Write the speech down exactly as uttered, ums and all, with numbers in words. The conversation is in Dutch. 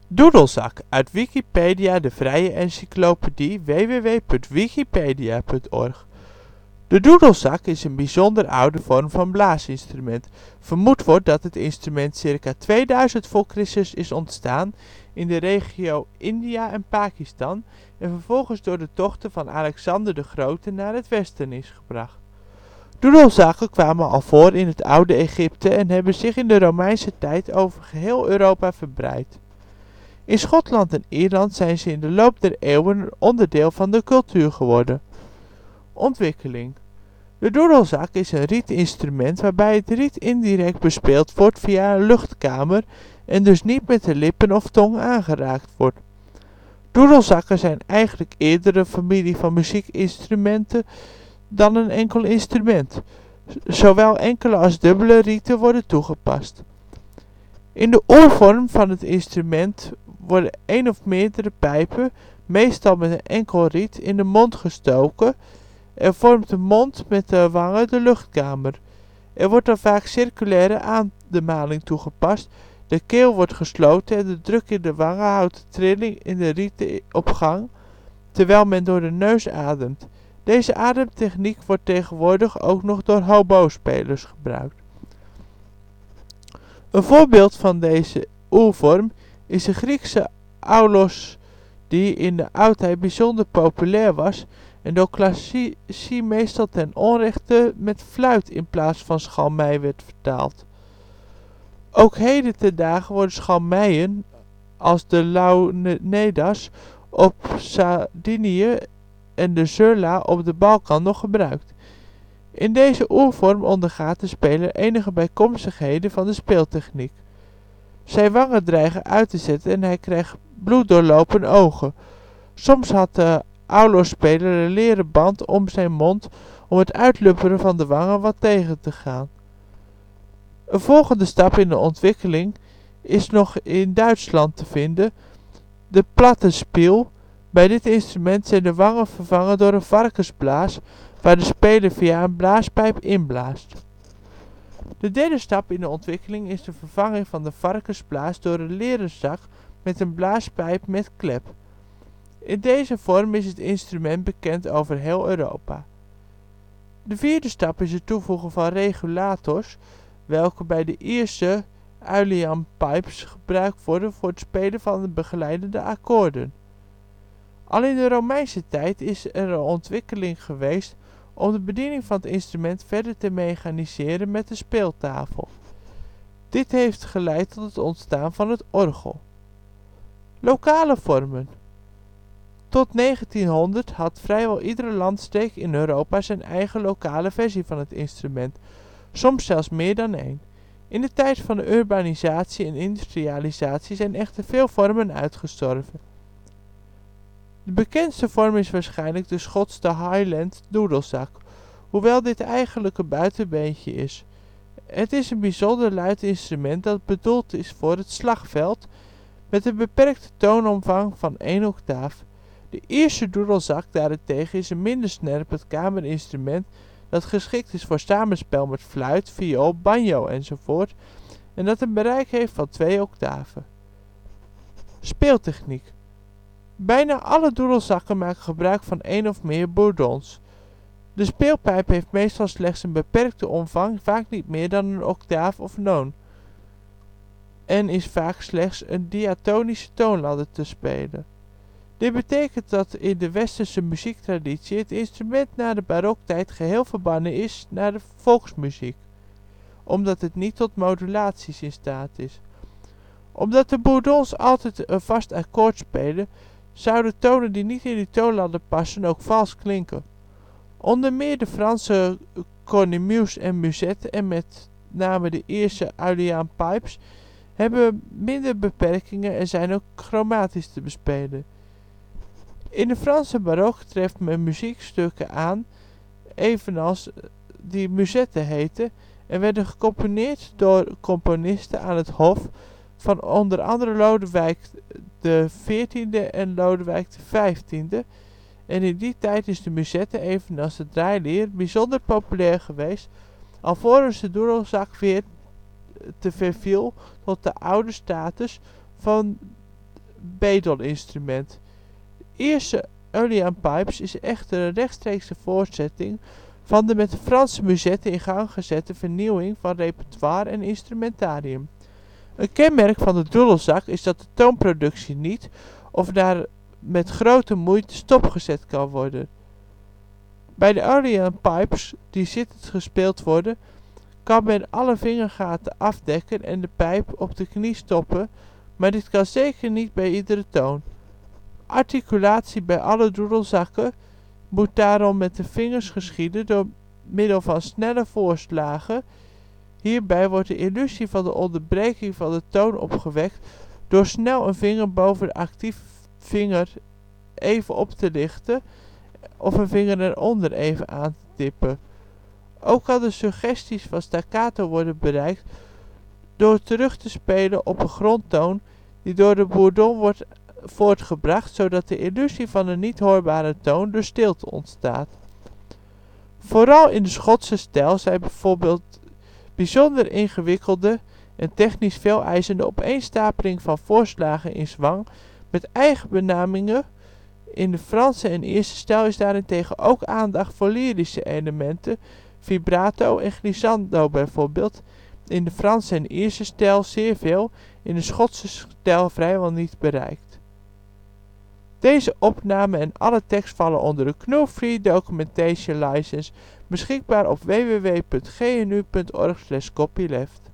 Doedelzak, uit Wikipedia, de vrije encyclopedie. w w w punt wikipedia punt org. De doedelzak is een bijzonder oude vorm van blaasinstrument. Vermoed wordt dat het instrument ca. tweeduizend voor Christus is ontstaan in de regio India en Pakistan en vervolgens door de tochten van Alexander de Grote naar het westen is gebracht. Doedelzakken kwamen al voor in het oude Egypte en hebben zich in de Romeinse tijd over geheel Europa verbreid. In Schotland en Ierland zijn ze in de loop der eeuwen een onderdeel van de cultuur geworden. Ontwikkeling. De doedelzak is een rietinstrument waarbij het riet indirect bespeeld wordt via een luchtkamer en dus niet met de lippen of tong aangeraakt wordt. Doedelzakken zijn eigenlijk eerder een familie van muziekinstrumenten dan een enkel instrument. Zowel enkele als dubbele rieten worden toegepast. In de oorvorm van het instrument worden één of meerdere pijpen, meestal met een enkel riet, in de mond gestoken en vormt de mond met de wangen de luchtkamer. Er wordt dan vaak circulaire ademhaling toegepast, de keel wordt gesloten en de druk in de wangen houdt de trilling in de rieten op gang, terwijl men door de neus ademt. Deze ademtechniek wordt tegenwoordig ook nog door hobospelers gebruikt. Een voorbeeld van deze oervorm is de Griekse aulos, die in de oudheid bijzonder populair was en door klassici meestal ten onrechte met fluit in plaats van schalmei werd vertaald. Ook heden ten dage worden schalmeien, als de launedas op Sardinië en de zurla op de Balkan nog gebruikt. In deze oervorm ondergaat de speler enige bijkomstigheden van de speeltechniek. Zijn wangen dreigen uit te zetten en hij krijgt bloeddoorlopen ogen. Soms had de aulospeler een leren band om zijn mond om het uitlupperen van de wangen wat tegen te gaan. Een volgende stap in de ontwikkeling is nog in Duitsland te vinden, de plattenspiel. Bij dit instrument zijn de wangen vervangen door een varkensblaas, waar de speler via een blaaspijp inblaast. De derde stap in de ontwikkeling is de vervanging van de varkensblaas door een leren zak met een blaaspijp met klep. In deze vorm is het instrument bekend over heel Europa. De vierde stap is het toevoegen van regulators, welke bij de Ierse Uilleann pipes gebruikt worden voor het spelen van de begeleidende akkoorden. Al in de Romeinse tijd is er een ontwikkeling geweest om de bediening van het instrument verder te mechaniseren met de speeltafel. Dit heeft geleid tot het ontstaan van het orgel. Lokale vormen. Tot negentienhonderd had vrijwel iedere landstreek in Europa zijn eigen lokale versie van het instrument, soms zelfs meer dan één. In de tijd van de urbanisatie en industrialisatie zijn echter veel vormen uitgestorven. De bekendste vorm is waarschijnlijk de Schotse Highland doedelzak, hoewel dit eigenlijk een buitenbeentje is. Het is een bijzonder luid instrument dat bedoeld is voor het slagveld, met een beperkte toonomvang van één octaaf. De Ierse doedelzak daarentegen is een minder snerpend kamerinstrument dat geschikt is voor samenspel met fluit, viool, banjo enzovoort en dat een bereik heeft van twee octaven. Speeltechniek. Bijna alle doedelzakken maken gebruik van één of meer bourdons. De speelpijp heeft meestal slechts een beperkte omvang, vaak niet meer dan een octaaf of noot, en is vaak slechts een diatonische toonladder te spelen. Dit betekent dat in de westerse muziektraditie het instrument na de baroktijd geheel verbannen is naar de volksmuziek, omdat het niet tot modulaties in staat is. Omdat de bourdons altijd een vast akkoord spelen, zouden tonen die niet in die toonladder passen ook vals klinken. Onder meer de Franse cornemuses en musetten en met name de Ierse Uilleann pipes hebben minder beperkingen en zijn ook chromatisch te bespelen. In de Franse barok treft men muziekstukken aan, evenals die musetten heten, en werden gecomponeerd door componisten aan het hof van onder andere Lodewijk de veertiende en Lodewijk de vijftiende, en in die tijd is de musette evenals de draailier bijzonder populair geweest, alvorens de doedelzak weer te verviel tot de oude status van bedelinstrument. De Ierse Uilleann Pipes is echter een rechtstreekse voortzetting van de met de Franse muzetten in gang gezette vernieuwing van repertoire en instrumentarium. Een kenmerk van de doedelzak is dat de toonproductie niet, of maar met grote moeite, stopgezet kan worden. Bij de Uilleann Pipes die zittend gespeeld worden, kan men alle vingergaten afdekken en de pijp op de knie stoppen, maar dit kan zeker niet bij iedere toon. Articulatie bij alle doedelzakken moet daarom met de vingers geschieden door middel van snelle voorslagen. Hierbij wordt de illusie van de onderbreking van de toon opgewekt door snel een vinger boven de actieve vinger even op te lichten of een vinger eronder even aan te tippen. Ook kan de suggestie van staccato worden bereikt door terug te spelen op een grondtoon die door de bourdon wordt voortgebracht, zodat de illusie van een niet hoorbare toon door stilte ontstaat. Vooral in de Schotse stijl zijn bijvoorbeeld bijzonder ingewikkelde en technisch veeleisende opeenstapeling van voorslagen in zwang met eigen benamingen. In de Franse en Ierse stijl is daarentegen ook aandacht voor lyrische elementen, vibrato en glissando bijvoorbeeld, in de Franse en Ierse stijl zeer veel, in de Schotse stijl vrijwel niet bereikt. Deze opname en alle tekst vallen onder de G N U Free Documentation License, beschikbaar op w w w punt g n u punt org slash copyleft.